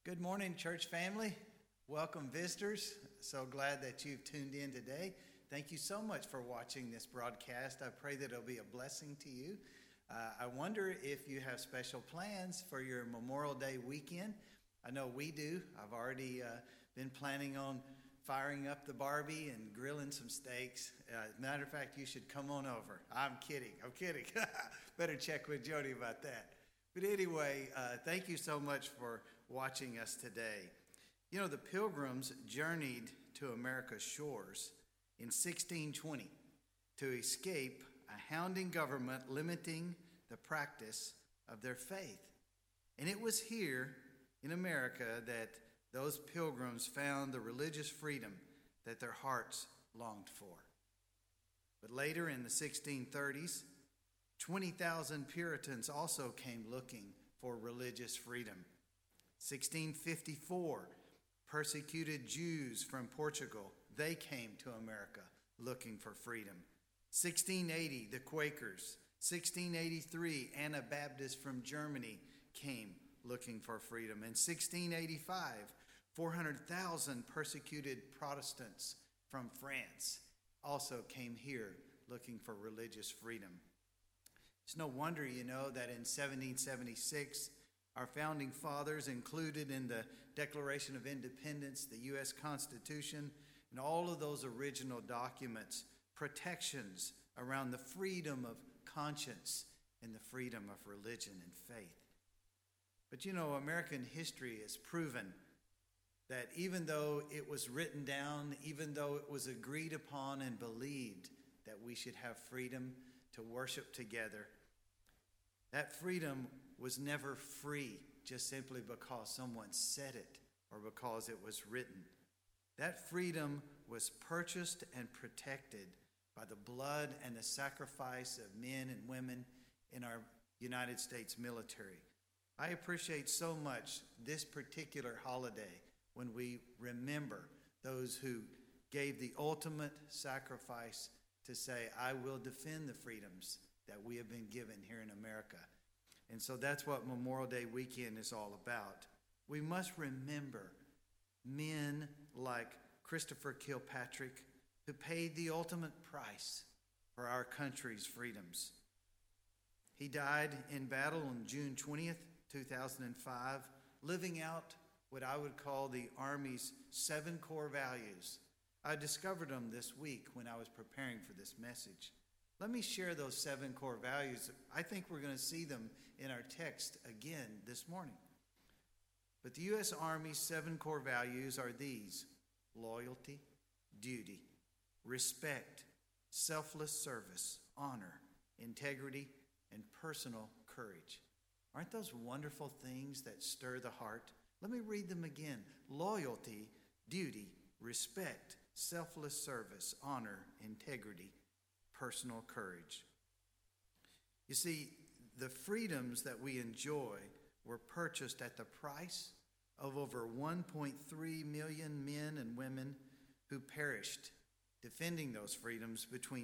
Good morning, church family. Welcome, visitors. So glad that you've tuned in today. Thank you so much for watching this broadcast. I pray that it'll be a blessing to you. I wonder if you have special plans for your Memorial Day weekend. I know we do. I've already been planning on firing up the Barbie and grilling some steaks. Matter of fact, you should come on over. I'm kidding. Better check with Jody about that. But anyway, thank you so much for watching us today. You know, the Pilgrims journeyed to America's shores in 1620 to escape a hounding government limiting the practice of their faith. And it was here in America that those pilgrims found the religious freedom that their hearts longed for. But later in the 1630s, 20,000 Puritans also came looking for religious freedom. 1654, persecuted Jews from Portugal, they came to America looking for freedom. 1680, the Quakers. 1683, Anabaptists from Germany came looking for freedom. In 1685, 400,000 persecuted Protestants from France also came here looking for religious freedom. It's no wonder, that in 1776, our founding fathers included in the Declaration of Independence, the U.S. Constitution, and all of those original documents, protections around the freedom of conscience and the freedom of religion and faith. But American history has proven that even though it was written down, even though it was agreed upon and believed that we should have freedom to worship together, that freedom was never free just simply because someone said it or because it was written. That freedom was purchased and protected by the blood and the sacrifice of men and women in our United States military. I appreciate so much this particular holiday when we remember those who gave the ultimate sacrifice to say, I will defend the freedoms that we have been given here in America. And so that's what Memorial Day weekend is all about. We must remember men like Christopher Kilpatrick, who paid the ultimate price for our country's freedoms. He died in battle on June 20th, 2005, living out what I would call the Army's 7 core values. I discovered them this week when I was preparing for this message. Let me share those 7 core values. I think we're going to see them in our text again this morning. But the U.S. Army's 7 core values are these: loyalty, duty, respect, selfless service, honor, integrity, and personal courage. Aren't those wonderful things that stir the heart? Let me read them again. Loyalty, duty, respect, selfless service, honor, integrity, personal courage. You see, the freedoms that we enjoy were purchased at the price of over 1.3 million men and women who perished defending those freedoms between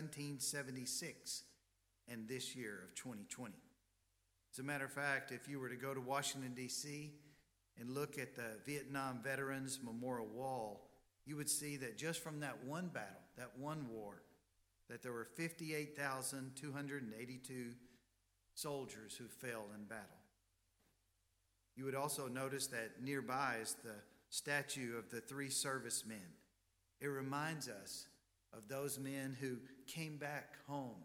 1776 and this year of 2020. As a matter of fact, if you were to go to Washington, D.C., and look at the Vietnam Veterans Memorial Wall, you would see that just from that one battle, that one war, that there were 58,282 soldiers who fell in battle. You would also notice that nearby is the statue of the 3 servicemen. It reminds us of those men who came back home.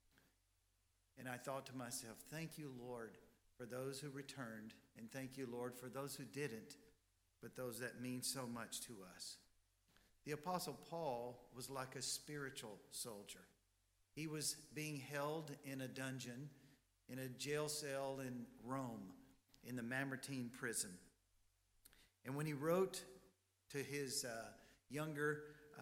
And I thought to myself, thank you, Lord, for those who returned, and thank you, Lord, for those who didn't, but those that mean so much to us. The Apostle Paul was like a spiritual soldier. He was being held in a dungeon, in a jail cell in Rome, in the Mamertine prison. And when he wrote to his younger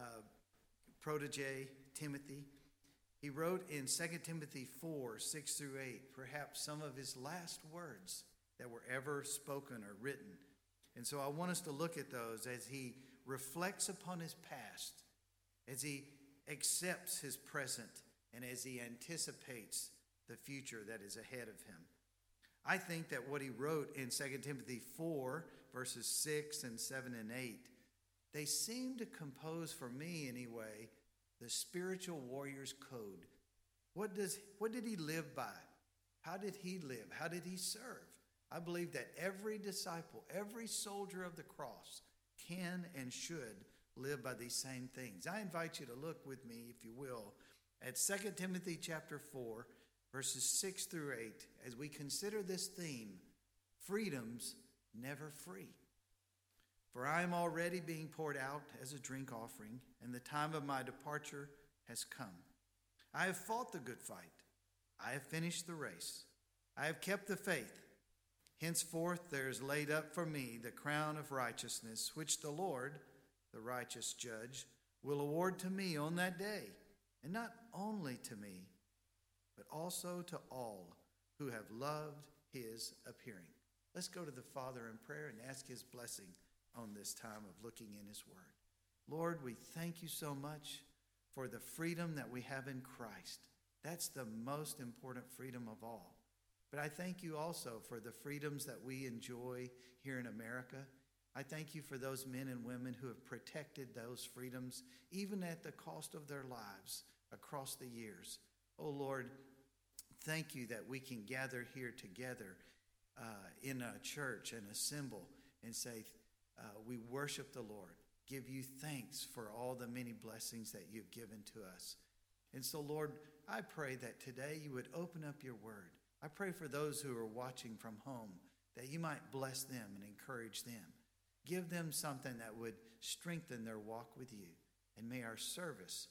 protege, Timothy, he wrote in 2 Timothy 4, 6 through 8, perhaps some of his last words that were ever spoken or written. And so I want us to look at those as he reflects upon his past, as he accepts his present, and as he anticipates the future that is ahead of him. I think that what he wrote in 2 Timothy 4, verses 6 and 7 and 8, they seem to compose, for me anyway, the spiritual warrior's code. What did he live by? How did he live? How did he serve? I believe that every disciple, every soldier of the cross can and should live by these same things. I invite you to look with me, if you will, at 2 Timothy chapter 4, verses 6 through 8, as we consider this theme, freedom's never free. For I am already being poured out as a drink offering, and the time of my departure has come. I have fought the good fight. I have finished the race. I have kept the faith. Henceforth there is laid up for me the crown of righteousness, which the Lord, the righteous judge, will award to me on that day, and not only to me, but also to all who have loved his appearing. Let's go to the Father in prayer and ask his blessing on this time of looking in his word. Lord, we thank you so much for the freedom that we have in Christ. That's the most important freedom of all. But I thank you also for the freedoms that we enjoy here in America. I thank you for those men and women who have protected those freedoms, even at the cost of their lives across the years. Oh Lord, thank you that we can gather here together in a church and assemble and say, we worship the Lord, give you thanks for all the many blessings that you've given to us. And so, Lord, I pray that today you would open up your word. I pray for those who are watching from home that you might bless them and encourage them. Give them something that would strengthen their walk with you. And may our service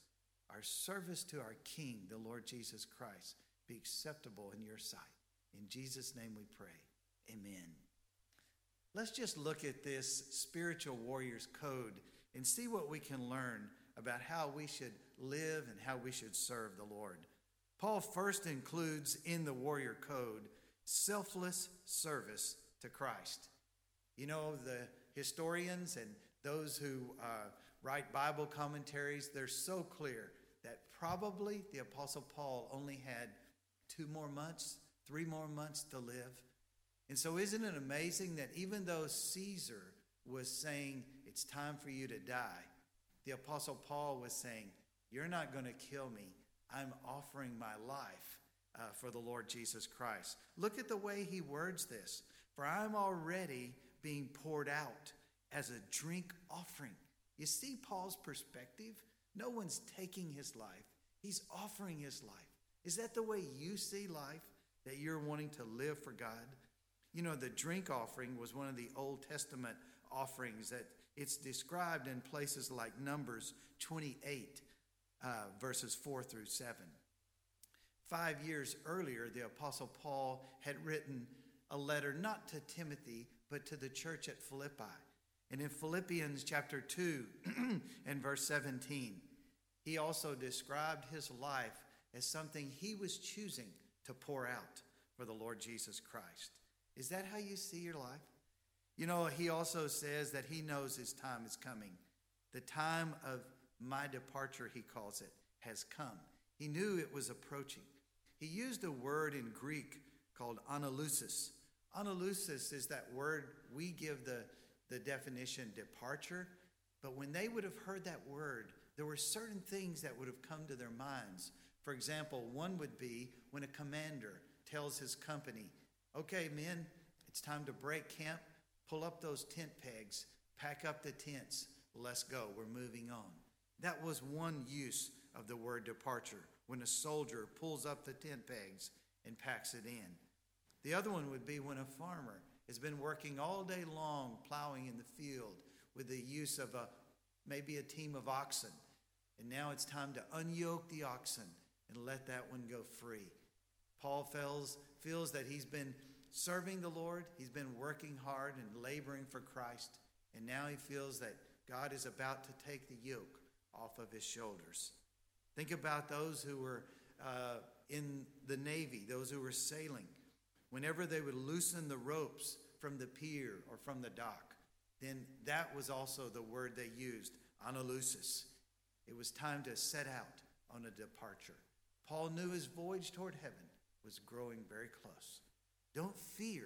to our King, the Lord Jesus Christ, be acceptable in your sight. In Jesus' name we pray. Amen. Let's just look at this spiritual warrior's code and see what we can learn about how we should live and how we should serve the Lord. Paul first includes in the warrior code selfless service to Christ. You know, the historians and those who write Bible commentaries, they're so clear that probably the Apostle Paul only had 3 more months to live. And so isn't it amazing that even though Caesar was saying, it's time for you to die, the Apostle Paul was saying, you're not going to kill me. I'm offering my life for the Lord Jesus Christ. Look at the way he words this. For I'm already being poured out as a drink offering. You see Paul's perspective? No one's taking his life. He's offering his life. Is that the way you see life? That you're wanting to live for God? You know, the drink offering was one of the Old Testament offerings that it's described in places like Numbers 28, verses 4 through 7. 5 years earlier, the Apostle Paul had written a letter not to Timothy, but to the church at Philippi. And in Philippians chapter 2 and verse 17, he also described his life as something he was choosing to pour out for the Lord Jesus Christ. Is that how you see your life? You know, he also says that he knows his time is coming. The time of my departure, he calls it, has come. He knew it was approaching. He used a word in Greek called analusis. Analusis is that word we give the definition departure, but when they would have heard that word, there were certain things that would have come to their minds. For example, one would be when a commander tells his company, okay, men, it's time to break camp. Pull up those tent pegs. Pack up the tents. Let's go. We're moving on. That was one use of the word departure, when a soldier pulls up the tent pegs and packs it in. The other one would be when a farmer has been working all day long plowing in the field with the use of maybe a team of oxen. And now it's time to unyoke the oxen and let that one go free. Paul feels that he's been serving the Lord. He's been working hard and laboring for Christ. And now he feels that God is about to take the yoke off of his shoulders. Think about those who were in the Navy, those who were sailing. Whenever they would loosen the ropes from the pier or from the dock, then that was also the word they used, analusis. It was time to set out on a departure. Paul knew his voyage toward heaven was growing very close. Don't fear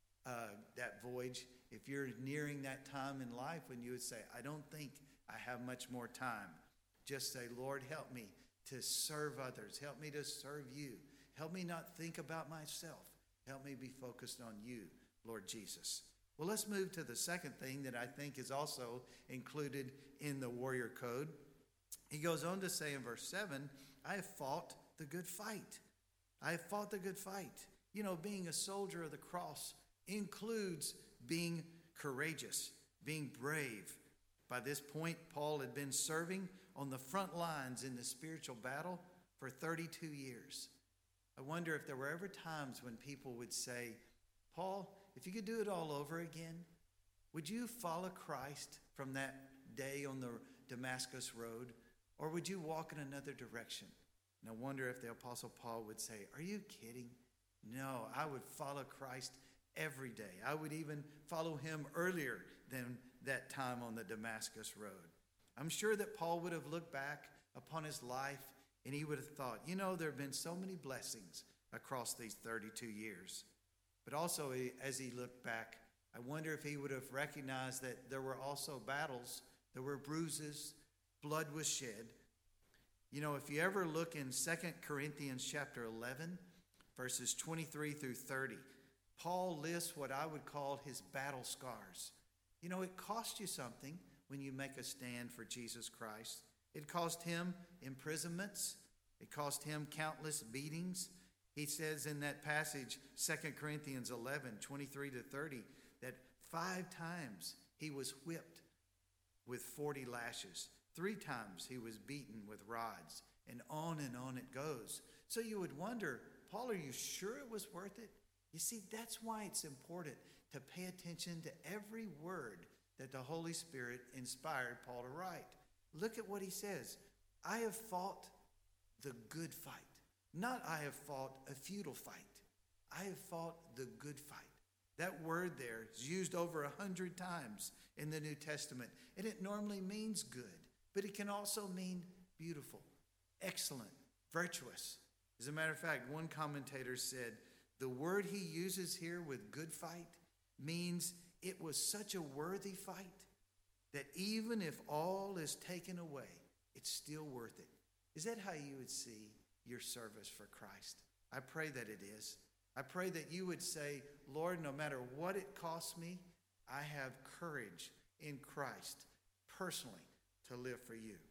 that voyage. If you're nearing that time in life when you would say, I don't think I have much more time, just say, Lord, help me to serve others. Help me to serve you. Help me not think about myself. Help me be focused on you, Lord Jesus. Well, let's move to the second thing that I think is also included in the warrior code. He goes on to say in verse 7, I have fought the good fight. I have fought the good fight. You know, being a soldier of the cross includes being courageous, being brave. By this point, Paul had been serving on the front lines in the spiritual battle for 32 years. I wonder if there were ever times when people would say, Paul, if you could do it all over again, would you follow Christ from that day on the Damascus road, or would you walk in another direction? And I wonder if the Apostle Paul would say, are you kidding? No, I would follow Christ every day. I would even follow him earlier than that time on the Damascus road. I'm sure that Paul would have looked back upon his life and he would have thought, you know, there have been so many blessings across these 32 years. But also, as he looked back, I wonder if he would have recognized that there were also battles, there were bruises, blood was shed. You know, if you ever look in 2 Corinthians chapter 11, verses 23 through 30, Paul lists what I would call his battle scars. You know, it costs you something when you make a stand for Jesus Christ. It cost him imprisonments. It cost him countless beatings. He says in that passage, 2 Corinthians 11, 23 to 30, that 5 times he was whipped with 40 lashes. 3 times he was beaten with rods, and on it goes. So you would wonder, Paul, are you sure it was worth it? You see, that's why it's important to pay attention to every word that the Holy Spirit inspired Paul to write. Look at what he says. I have fought the good fight. Not I have fought a futile fight. I have fought the good fight. That word there is used over 100 times in the New Testament, and it normally means good, but it can also mean beautiful, excellent, virtuous. As a matter of fact, one commentator said, the word he uses here with good fight means it was such a worthy fight that even if all is taken away, it's still worth it. Is that how you would see your service for Christ? I pray that it is. I pray that you would say, Lord, no matter what it costs me, I have courage in Christ personally to live for you.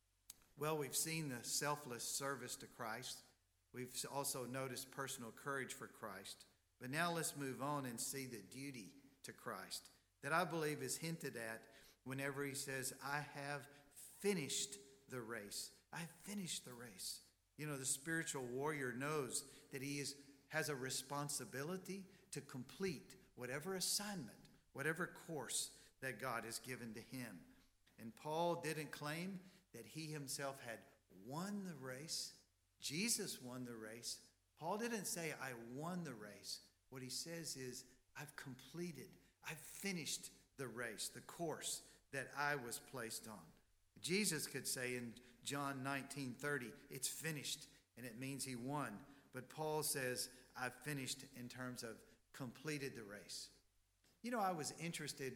Well, we've seen the selfless service to Christ. We've also noticed personal courage for Christ. But now let's move on and see the duty to Christ that I believe is hinted at whenever he says, I have finished the race. I have finished the race. You know, the spiritual warrior knows that he has a responsibility to complete whatever assignment, whatever course that God has given to him. And Paul didn't claim that he himself had won the race. Jesus won the race. Paul didn't say, I won the race. What he says is, I've completed, I've finished the race, the course that I was placed on. Jesus could say in John 19:30, it's finished, and it means he won. But Paul says, I've finished in terms of completed the race. You know, I was interested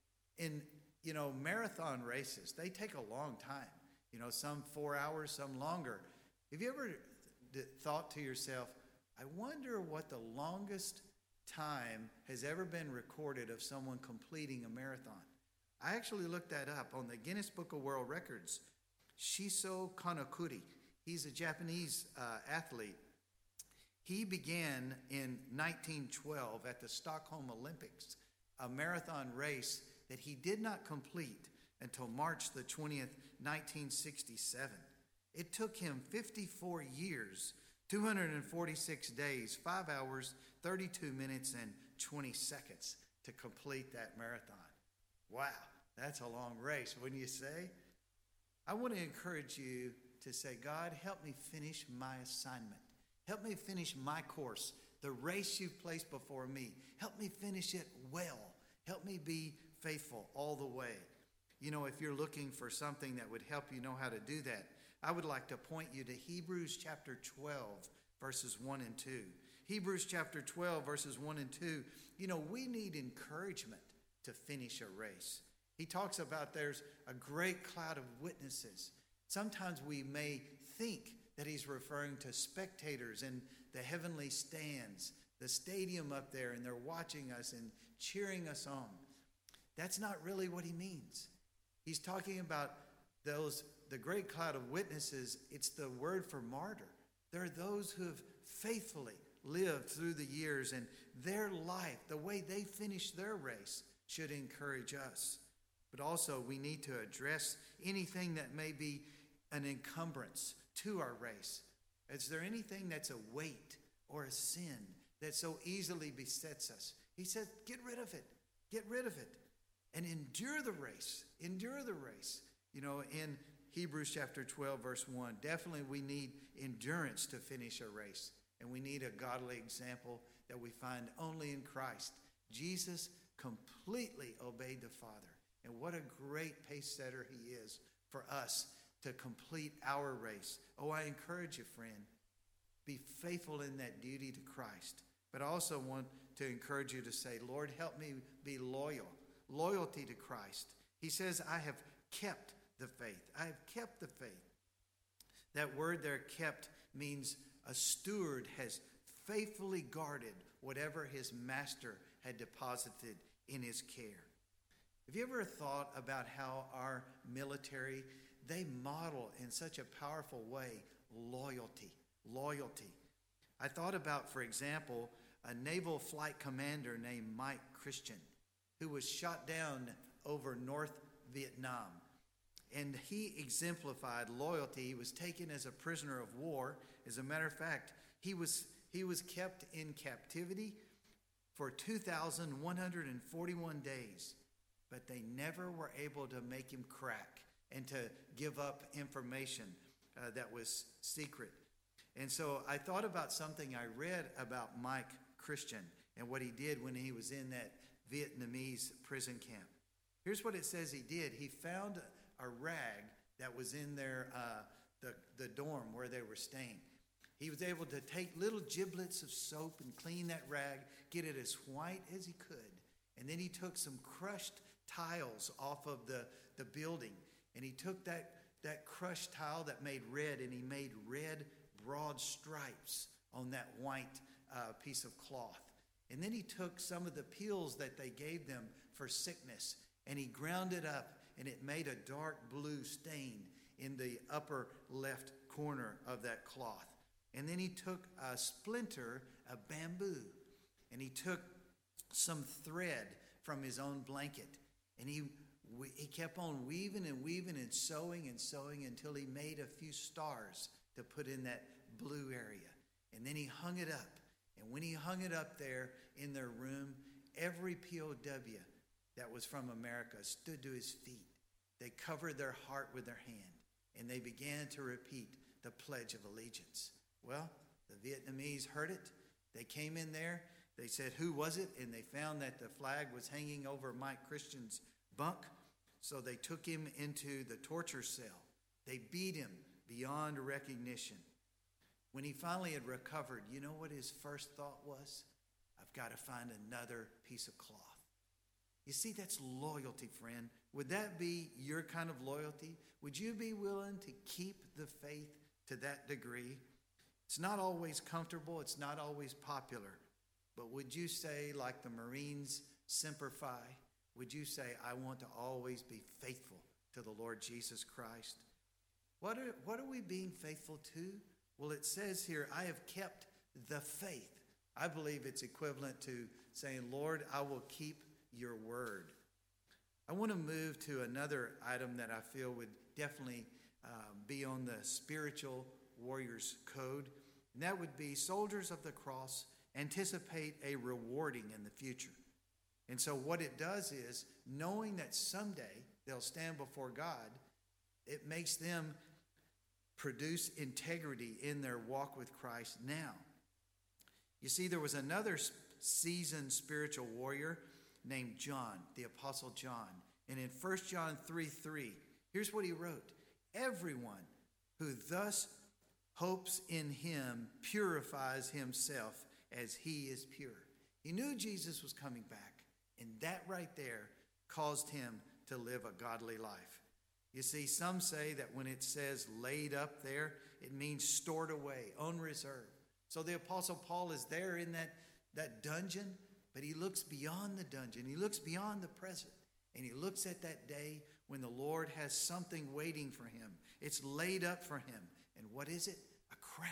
in, marathon races. They take a long time. Some 4 hours, some longer. Have you ever thought to yourself, I wonder what the longest time has ever been recorded of someone completing a marathon? I actually looked that up on the Guinness Book of World Records. Shiso Kanokuri, he's a Japanese athlete. He began in 1912 at the Stockholm Olympics, a marathon race that he did not complete until March the 20th, 1967. It took him 54 years, 246 days, 5 hours, 32 minutes, and 20 seconds to complete that marathon. Wow, that's a long race, wouldn't you say? I want to encourage you to say, God, help me finish my assignment. Help me finish my course, the race you've placed before me. Help me finish it well. Help me be faithful all the way. If you're looking for something that would help you know how to do that, I would like to point you to Hebrews chapter 12, verses 1 and 2. Hebrews chapter 12, verses 1 and 2, we need encouragement to finish a race. He talks about there's a great cloud of witnesses. Sometimes we may think that he's referring to spectators in the heavenly stands, the stadium up there, and they're watching us and cheering us on. That's not really what he means. He's talking about the great cloud of witnesses. It's the word for martyr. There are those who have faithfully lived through the years, and their life, the way they finish their race, should encourage us. But also we need to address anything that may be an encumbrance to our race. Is there anything that's a weight or a sin that so easily besets us? He said, get rid of it. Get rid of it. And endure the race. Endure the race. In Hebrews chapter 12, verse 1, definitely we need endurance to finish a race. And we need a godly example that we find only in Christ. Jesus completely obeyed the Father. And what a great pace setter he is for us to complete our race. Oh, I encourage you, friend, be faithful in that duty to Christ. But I also want to encourage you to say, Lord, help me be loyal. Loyalty to Christ. He says, I have kept the faith. I have kept the faith. That word there, kept, means a steward has faithfully guarded whatever his master had deposited in his care. Have you ever thought about how our military, they model in such a powerful way loyalty? Loyalty. I thought about, for example, a naval flight commander named Mike Christian, who was shot down over North Vietnam. And he exemplified loyalty. He was taken as a prisoner of war. As a matter of fact, he was kept in captivity for 2,141 days. But they never were able to make him crack and to give up information that was secret. And so I thought about something I read about Mike Christian and what he did when he was in that Vietnamese prison camp. Here's what it says he did. He found a rag that was in their the dorm where they were staying. He was able to take little giblets of soap and clean that rag, get it as white as he could. And then he took some crushed tiles off of the building, and he took that crushed tile that made red, and he made red broad stripes on that white piece of cloth. And then he took some of the pills that they gave them for sickness, and he ground it up, and it made a dark blue stain in the upper left corner of that cloth. And then he took a splinter of bamboo, and he took some thread from his own blanket, and he kept on weaving and weaving and sewing until he made a few stars to put in that blue area. And then he hung it up. And when he hung it up there in their room, every POW that was from America stood to his feet. They covered their heart with their hand, and they began to repeat the Pledge of Allegiance. Well, the Vietnamese heard it. They came in there. They said, who was it? And they found that the flag was hanging over Mike Christian's bunk. So they took him into the torture cell. They beat him beyond recognition. When he finally had recovered, you know what his first thought was? I've got to find another piece of cloth. You see, that's loyalty, friend. Would that be your kind of loyalty? Would you be willing to keep the faith to that degree? It's not always comfortable. It's not always popular. But would you say, like the Marines Semper Fi, would you say, I want to always be faithful to the Lord Jesus Christ? What are we being faithful to? Well, it says here, I have kept the faith. I believe it's equivalent to saying, Lord, I will keep your word. I want to move to another item that I feel would definitely be on the spiritual warrior's code, and that would be soldiers of the cross anticipate a rewarding in the future. And so what it does is, knowing that someday they'll stand before God, it makes them produce integrity in their walk with Christ now. You see, there was another seasoned spiritual warrior named John, the Apostle John. And in 1 John 3:3, here's what he wrote. Everyone who thus hopes in him purifies himself as he is pure. He knew Jesus was coming back, and that right there caused him to live a godly life. You see, some say that when it says laid up there, it means stored away, on reserve. So the Apostle Paul is there in that dungeon, but he looks beyond the dungeon. He looks beyond the present, and he looks at that day when the Lord has something waiting for him. It's laid up for him. And what is it? A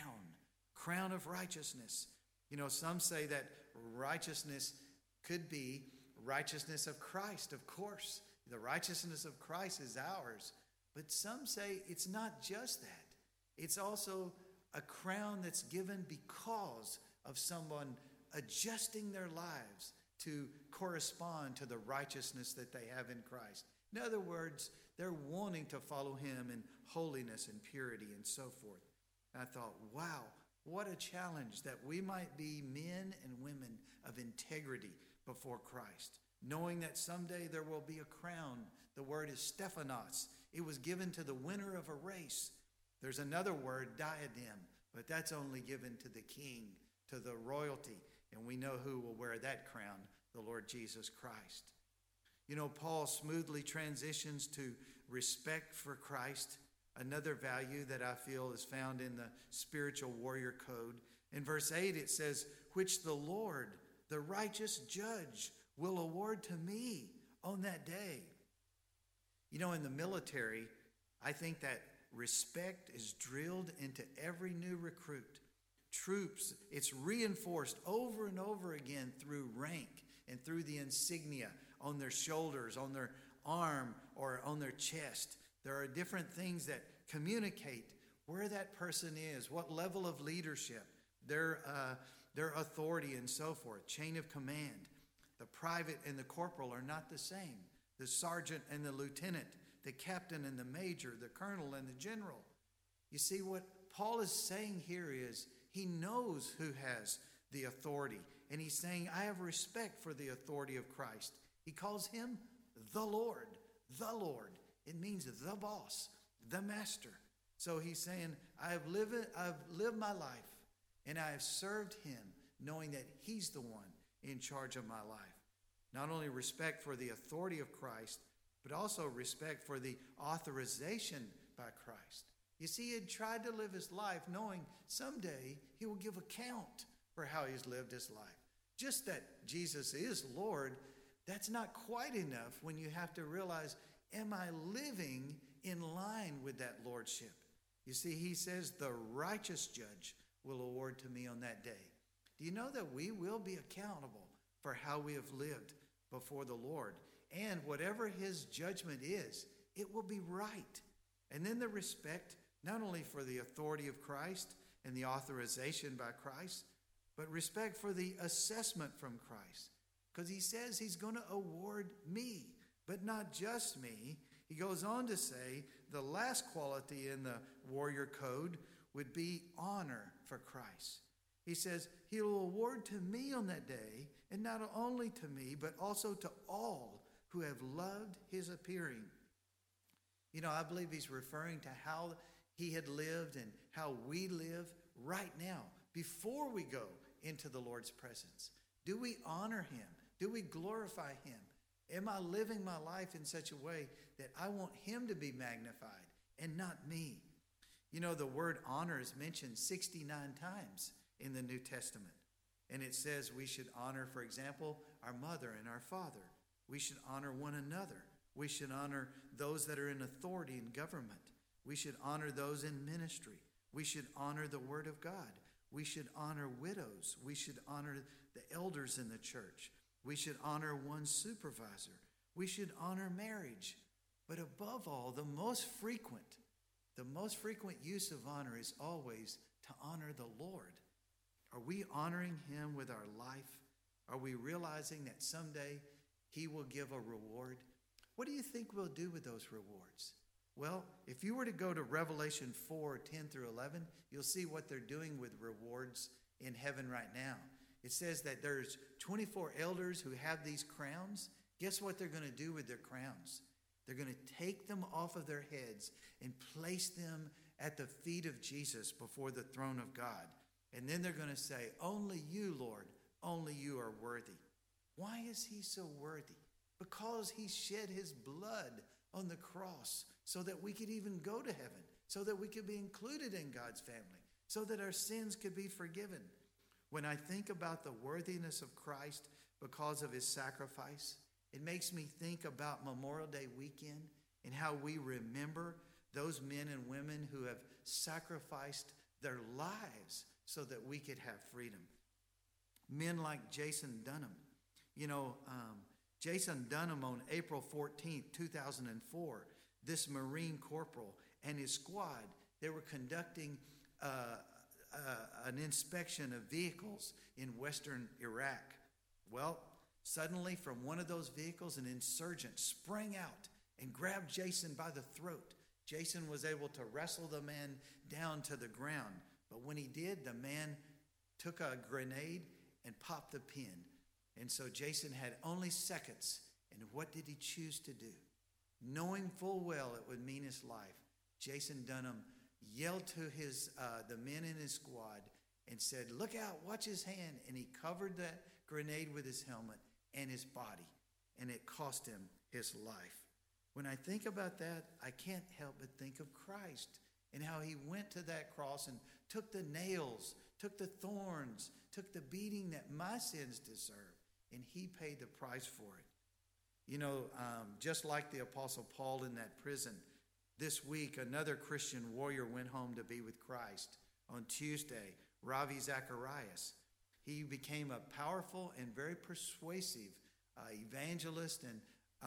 crown of righteousness. You know, some say that righteousness could be righteousness of Christ, of course. The righteousness of Christ is ours. But some say it's not just that. It's also a crown that's given because of someone adjusting their lives to correspond to the righteousness that they have in Christ. In other words, they're wanting to follow him in holiness and purity and so forth. And I thought, wow, what a challenge that we might be men and women of integrity before Christ, knowing that someday there will be a crown. The word is Stephanos. It was given to the winner of a race. There's another word, diadem, but that's only given to the king, to the royalty. And we know who will wear that crown, the Lord Jesus Christ. You know, Paul smoothly transitions to respect for Christ, another value that I feel is found in the spiritual warrior code. In verse 8 it says, which the Lord, the righteous judge, will award to me on that day. You know, in the military, I think that respect is drilled into every new recruit. Troops, it's reinforced over and over again through rank and through the insignia on their shoulders, on their arm, or on their chest. There are different things that communicate where that person is, what level of leadership, their authority and so forth, chain of command. The private and the corporal are not the same. The sergeant and the lieutenant, the captain and the major, the colonel and the general. You see, what Paul is saying here is he knows who has the authority. And he's saying, I have respect for the authority of Christ. He calls him the Lord, the Lord. It means the boss, the master. So he's saying, I've lived my life, and I have served him, knowing that he's the one in charge of my life. Not only respect for the authority of Christ, but also respect for the authorization by Christ. You see, he had tried to live his life knowing someday he will give account for how he's lived his life. Just that Jesus is Lord, that's not quite enough when you have to realize, am I living in line with that lordship? You see, he says the righteous judge will award to me on that day. Do you know that we will be accountable for how we have lived before the Lord? And whatever his judgment is, it will be right. And then the respect, not only for the authority of Christ and the authorization by Christ, but respect for the assessment from Christ. Because he says he's going to award me, but not just me. He goes on to say the last quality in the warrior code would be honor for Christ. He says he will award to me on that day, and not only to me, but also to all who have loved his appearing. You know, I believe he's referring to how he had lived and how we live right now before we go into the Lord's presence. Do we honor him? Do we glorify him? Am I living my life in such a way that I want him to be magnified and not me? You know, the word honor is mentioned 69 times in the New Testament. And it says we should honor, for example, our mother and our father. We should honor one another. We should honor those that are in authority in government. We should honor those in ministry. We should honor the word of God. We should honor widows. We should honor the elders in the church. We should honor one supervisor. We should honor marriage. But above all, the most frequent use of honor is always to honor the Lord. Are we honoring him with our life? Are we realizing that someday he will give a reward? What do you think we'll do with those rewards? Well, if you were to go to Revelation 4:10 through 11, you'll see what they're doing with rewards in heaven right now. It says that there's 24 elders who have these crowns. Guess what they're going to do with their crowns? They're going to take them off of their heads and place them at the feet of Jesus before the throne of God. And then they're going to say, only you, Lord, only you are worthy. Why is he so worthy? Because he shed his blood on the cross so that we could even go to heaven, so that we could be included in God's family, so that our sins could be forgiven. When I think about the worthiness of Christ because of his sacrifice, it makes me think about Memorial Day weekend and how we remember those men and women who have sacrificed their lives so that we could have freedom. Men like Jason Dunham. Jason Dunham on April 14th, 2004, this Marine corporal and his squad, they were conducting an inspection of vehicles in western Iraq. Well, suddenly from one of those vehicles, an insurgent sprang out and grabbed Jason by the throat. Jason was able to wrestle the man down to the ground. But when he did, the man took a grenade and popped the pin. And so Jason had only seconds. And what did he choose to do? Knowing full well it would mean his life, Jason Dunham yelled to the men in his squad and said, "Look out, watch his hand." And he covered that grenade with his helmet and his body. And it cost him his life. When I think about that, I can't help but think of Christ and how he went to that cross and took the nails, took the thorns, took the beating that my sins deserve, and he paid the price for it. Just like the Apostle Paul in that prison, this week another Christian warrior went home to be with Christ. On Tuesday, Ravi Zacharias. He became a powerful and very persuasive evangelist and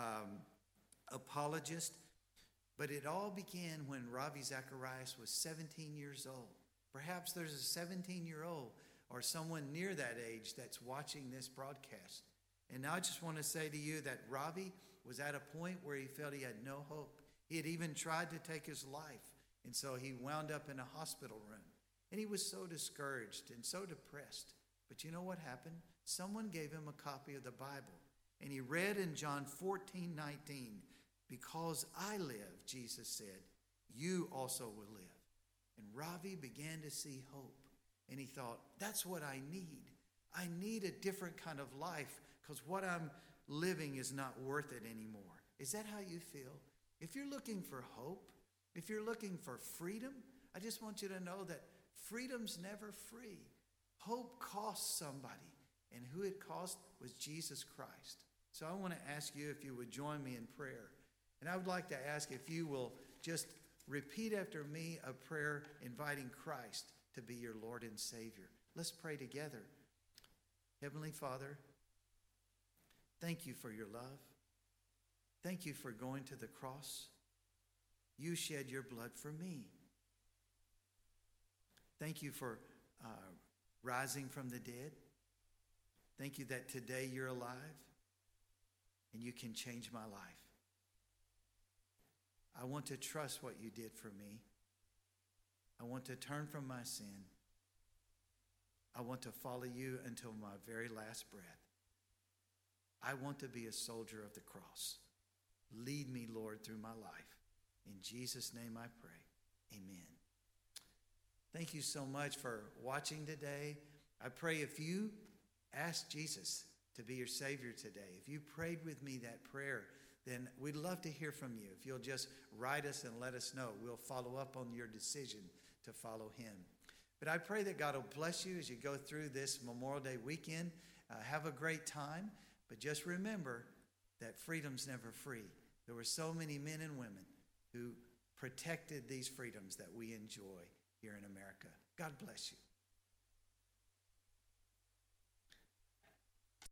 apologist. But it all began when Ravi Zacharias was 17 years old. Perhaps there's a 17-year-old or someone near that age that's watching this broadcast. And I just want to say to you that Ravi was at a point where he felt he had no hope. He had even tried to take his life. And so he wound up in a hospital room. And he was so discouraged and so depressed. But you know what happened? Someone gave him a copy of the Bible. And he read in John 14:19, "Because I live," Jesus said, "you also will live." And Ravi began to see hope. And he thought, that's what I need. I need a different kind of life because what I'm living is not worth it anymore. Is that how you feel? If you're looking for hope, if you're looking for freedom, I just want you to know that freedom's never free. Hope costs somebody. And who it cost was Jesus Christ. So I want to ask you if you would join me in prayer. And I would like to ask if you will just repeat after me a prayer inviting Christ to be your Lord and Savior. Let's pray together. Heavenly Father, thank you for your love. Thank you for going to the cross. You shed your blood for me. Thank you for rising from the dead. Thank you that today you're alive and you can change my life. I want to trust what you did for me. I want to turn from my sin. I want to follow you until my very last breath. I want to be a soldier of the cross. Lead me, Lord, through my life. In Jesus' name I pray. Amen. Thank you so much for watching today. I pray if you ask Jesus to be your Savior today, if you prayed with me that prayer, then we'd love to hear from you. If you'll just write us and let us know, we'll follow up on your decision to follow him. But I pray that God will bless you as you go through this Memorial Day weekend. Have a great time, but just remember that freedom's never free. There were so many men and women who protected these freedoms that we enjoy here in America. God bless you.